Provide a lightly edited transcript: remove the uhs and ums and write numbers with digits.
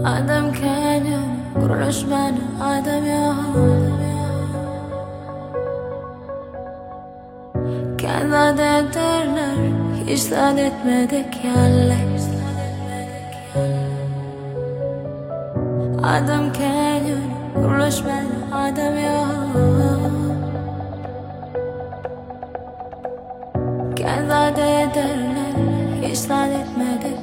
Adam Canyon, kuruluş bana adam yok. Kendi adet derler, hiç zannetmedik yerler. Adam Canyon, kuruluş bana adam yok. Kendi adet derler, hiç zannetmedik